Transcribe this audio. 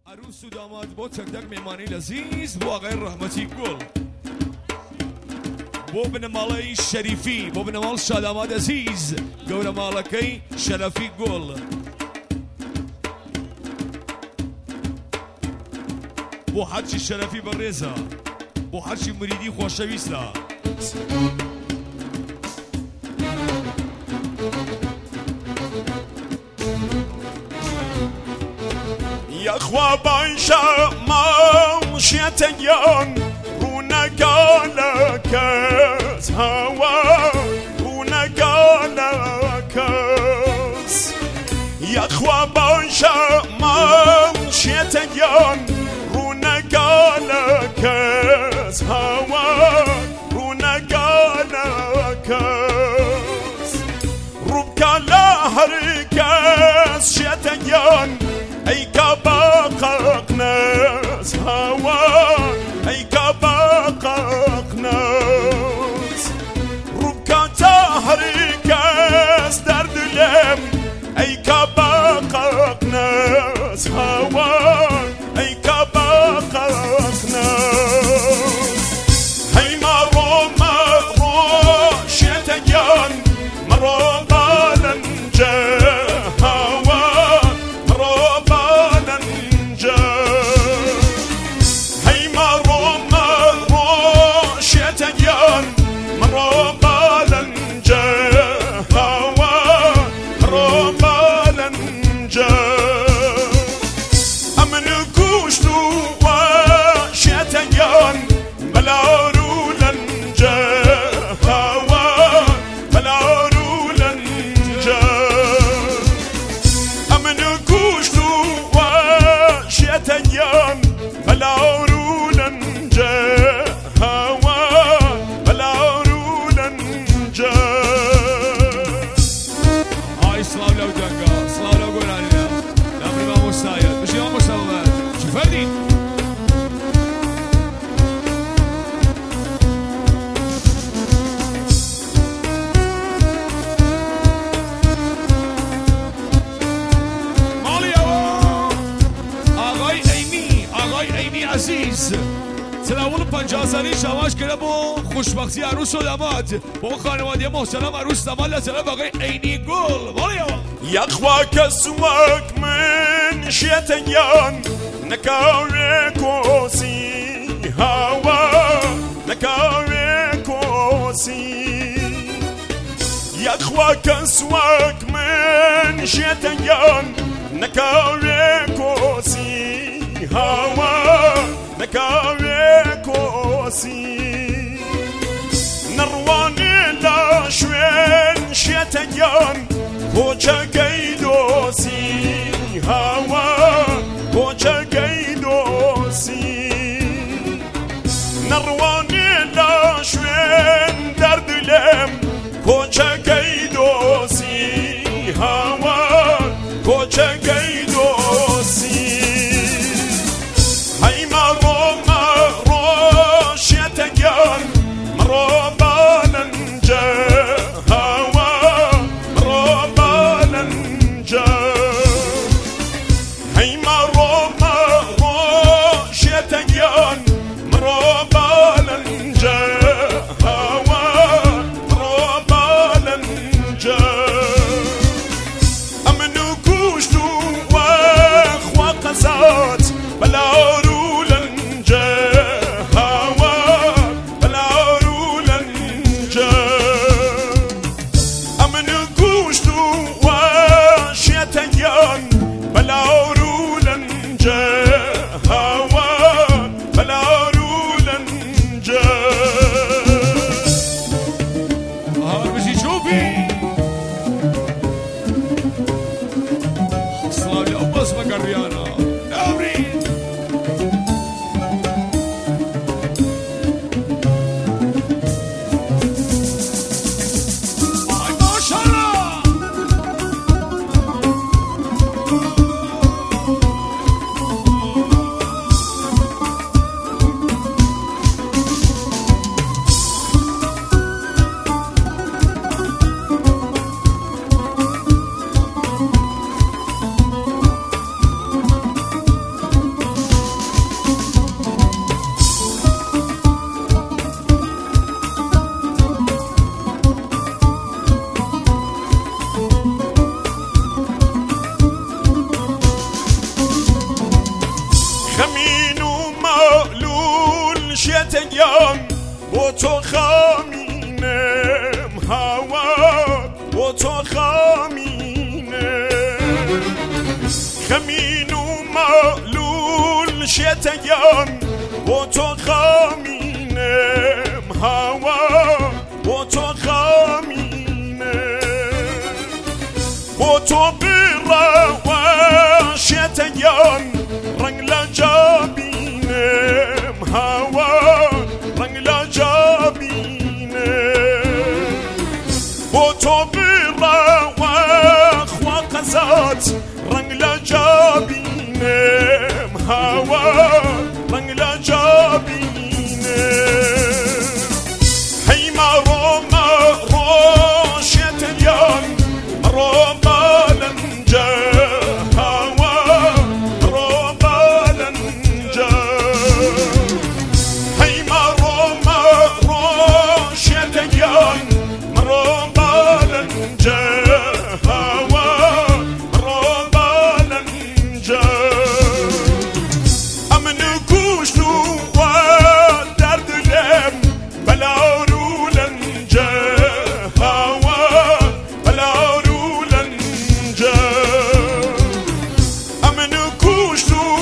عروس و داماد با تک تک میمانی لذیذ با آقای رحمتی گل بۆ بنەماڵەی شەریفی بۆ بنەماڵ شاداماد عزیز گەورە ماڵەکەی شەرەفی گوڵ بۆ حەرچی شەرەفی بەڕێزە بۆ حەرچی مریدی خۆشەویستە یخوا باشە ماڵشێتەیان ڕوونەگالە کەس هەوا ڕوونەگالە کەس یخوا باشە ماڵشێتەیان ڕوونەگالە کەس هەوا ڕوونەگالە کەس ڕووبکە لە هەر کەس شێتەیان ئەیکە باقەقنەس هەوا ئەیکە باقەقنەس ڕووبکە تا هەر کەس دەردلێم ئەیکە باقەقنەس هەوا ئەیکە باقەقنەس هەی مەڕۆ مەڕۆ شێتەیان مەڕۆ بەلەنجە سلاوون 50 سالی شواش کرده با خوشبختی عروس و داماد با خانواده محترم عروس داماد لطرف آقای عینی گل یخوا کسوک من شیطان نکاره کوسی هوا نکاره کوسی یخوا کسوک من شیطان نکاره کوسی هوا نکاره کوسی نروانی لاشوین شیطان کوچکەی دۆسی هەوا کوچکەی دۆسی نەڕوانی لە شوێن دەردلێم کۆچەکەی دۆسی هەوا کۆچەکەی دۆسی هەی مەڕۆ مەڕۆ شێتەگیان مەڕۆ بەلەنجە شتگان با تو خامینم هوا با تو خامینم خمین و معلول شتگان با تو خامینم هوا با تو خامینم با تو برا و شتگان رنگ لجابینم هوا رنگ لجابینم با تو برا و خوا قزات رنگ لجابینم هوا رنگ لجابینم هی مرو شتگان مرو بالنجه Kushtu